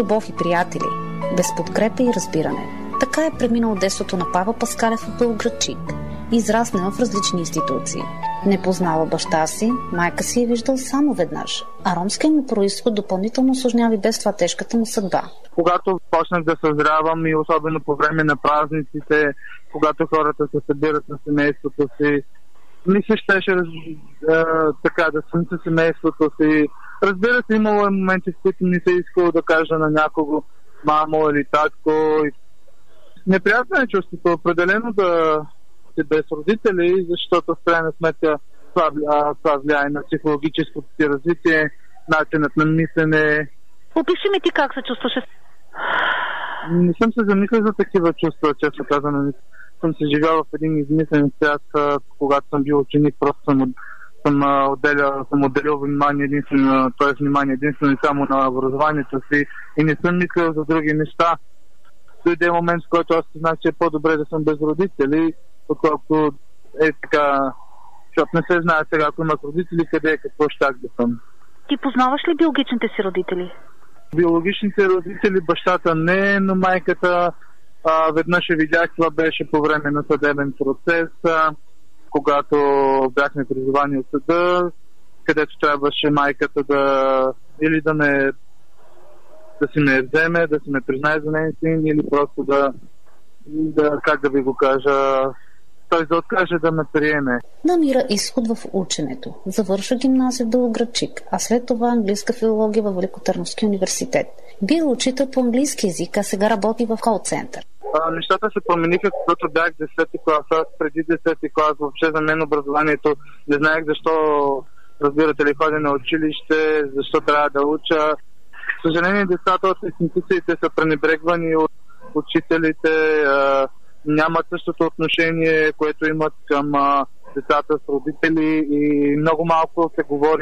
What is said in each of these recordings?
любов и приятели, без подкрепа и разбиране. Така е преминал детството на Павел Паскалев от Белоградчик. Израснал в различни институции. Не познава баща си, майка си е виждал само веднъж, а ромският му произход допълнително усложнява и без това тежката му съдба. Когато почнах да съзрявам и особено по време на празниците, когато хората се събират на семейството си, ми се щеше така да съм със семейството си. Разбира се, имало моменти, в които ми се искало да кажа на някого мамо или татко. Неприятно е чувството, определено да си без родители, защото в крайна сметка това влияе на психологическото си развитие, начинът на мислене. Опиши ми ти как се чувстваш. Не съм се замислил за такива чувства, често казано. Съм се живял в един измислен свят, когато съм бил ученик, просто съм отделил внимание единствено и само на образованието си и не съм мислил за други неща. Дойде момент, в който аз знах, че е по-добре да съм без родители, отколкото е така, защото не се знае сега, ако имах родители, къде е, какво щях да съм. Ти познаваш ли биологичните си родители? Биологичните родители, бащата не, но майката веднъж я видях, това беше по време на съдебен процес, когато бяхме призовани от съда, където трябваше майката да си ме вземе, да си ме признае за нейн син или просто как да ви го кажа, той да откаже да ме приеме. Намира изход в ученето. Завършва гимназия в Белоградчик, а след това английска филология във Великотърновския университет. Бил учител по английски език, а сега работи в кол-център. Нещата се промениха, когато бях 10-ти клас. Преди 10-ти клас въобще за мен образованието не знаех защо, разбирате ли, ходя на училище, защо трябва да уча. За съжаление, децата от институциите са пренебрегвани от учителите, нямат същото отношение, което имат към децата с родители и много малко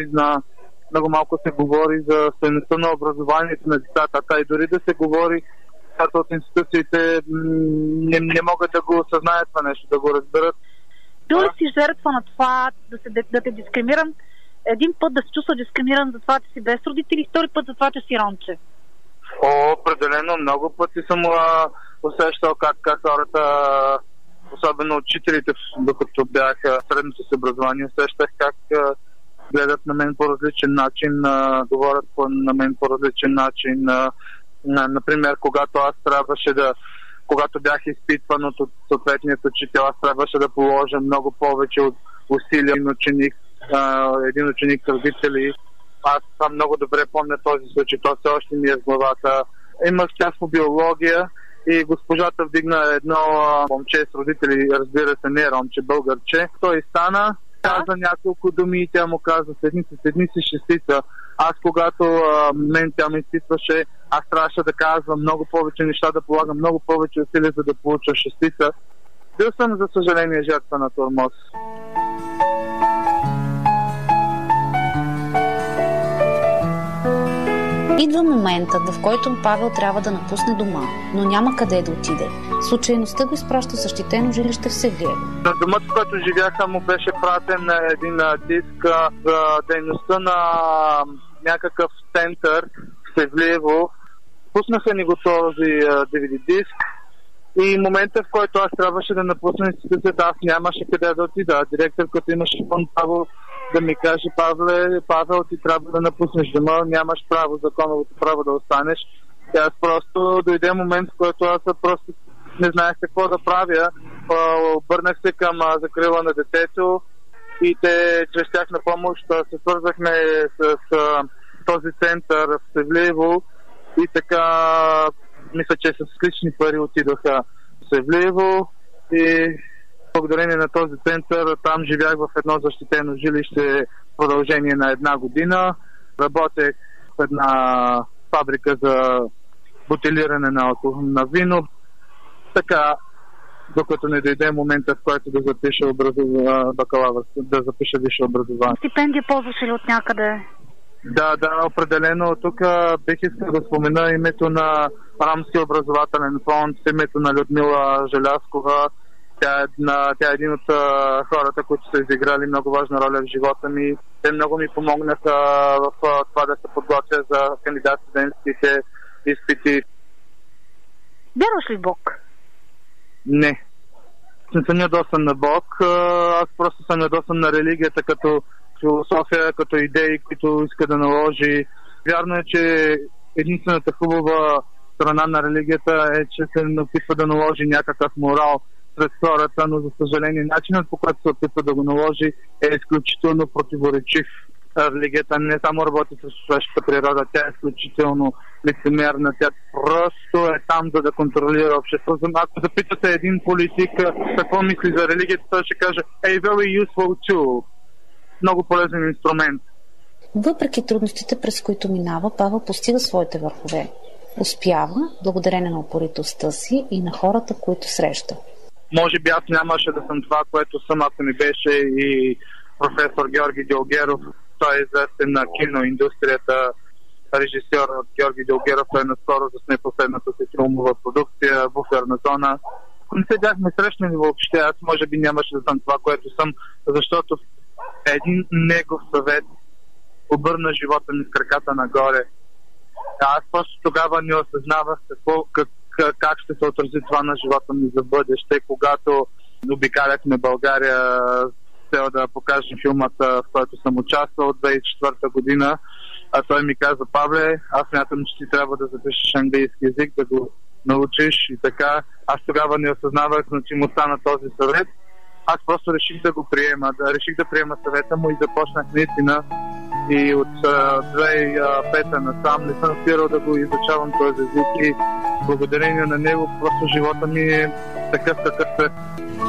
се говори за стойността на образованието на децата. И дори да се говори, децата от институциите не могат да го осъзнаят това нещо, да го разберат. Бил ли си жертва на това да те дискриминирам? Един път да се чувства дискриминиран за това, че си без родители, втори път за това, че си ромче. Определено, много пъти съм усещал как хората, особено учителите, докато бях средното си образование, усещах как гледат на мен по различен начин, говорят на мен по различен начин. Например, когато бях изпитван от съответният учител, аз трябваше да положа много повече от усилия един ученик с родители. Аз много добре помня този случай, то все още ми е в главата. Имах част по биология и госпожата вдигна едно момче с родители, разбира се, не ромче, българче. Той стана, каза няколко думи и тя му каза: седни си шестица. Аз когато тя ме изпитваше, аз трябваше да казвам много повече неща, да полагам много повече усилия, за да получа шестица. Бил съм, за съжаление, жертва на тормоз. Идва моментът, в който Павел трябва да напусне дома, но няма къде да отиде. Случайността го изпраща в защитено жилище в Севлиево. На домът, в който живяха, му беше пратен един диск за дейността на някакъв център в Севлиево. Пуснаха ни го този DVD диск и момента, в който аз трябваше да напусна институцията, аз нямаше къде да отида. Директорката имаше пълно право да ми каже: Павел, ти трябва да напуснеш дома, нямаш законовото право да останеш. Аз просто дойде момент, в който аз просто не знаех какво да правя. Обърнах се към закрила на детето и те чрез тях на помощ се свързахме с този център в Севлиево и така мисля, че с лични пари отидоха в Севлиево и благодарение на този център там живях в едно защитено жилище в продължение на 1 година. Работех в една фабрика за бутилиране на вино. Така, докато не дойде момента, в който да запиша висше образование. Стипендия ползваш ли от някъде? Да, определено. Тук бих искал да спомена името на Ромския образователен фонд, името на Людмила Желязкова. Тя е един от хората, които са изиграли много важна роля в живота ми. Те много ми помогнаха в това да се подготвя за кандидат-студентските изпити. Вярваш ли в Бог? Не. Не съм ядосан на Бог, аз просто съм ядосан на религията като философия, като идеи, които иска да наложи. Вярно е, че единствената хубава страна на религията е, че се опитва да наложи някакъв морал сред хората, но за съжаление начинът, по който се опитва да го наложи, е изключително противоречив. Религията не само работи с човешката природа, тя е изключително лицемерна, тя просто е там да контролира обществото. Ако запитате един политик какво мисли за религията, той ще каже very useful tool. Много полезен инструмент. Въпреки трудностите, през които минава, Павел постига своите върхове. Успява, благодарение на упоритостта си и на хората, които среща. Може би аз нямаше да съм това, което съм, ако не беше и професор Георги Дилгеров. Той е известен на киноиндустрията, режисьор Георги Дилгеров. Той наскоро засне последната си филмова продукция "Буферна зона". Ако не се бяхме срещнали въобще, аз може би нямаше да съм това, което съм, защото един негов съвет обърна живота ми с краката нагоре. Аз просто тогава не осъзнавах как ще се отрази това на живота ми за бъдеще, когато обикаляхме България с цел да покажем филмата, в който съм участвал от 2004 година. А той ми каза: Павле, аз смятам, че ти трябва да запишеш английски език, да го научиш и така. Аз тогава не осъзнавах значимостта на този съвет. Аз просто реших да го приема, реших да приема съвета му и започнах наистина. И от 2005 насам не съм спирал да го изучавам този език и благодарение на него просто живота ми е такъв какъв е.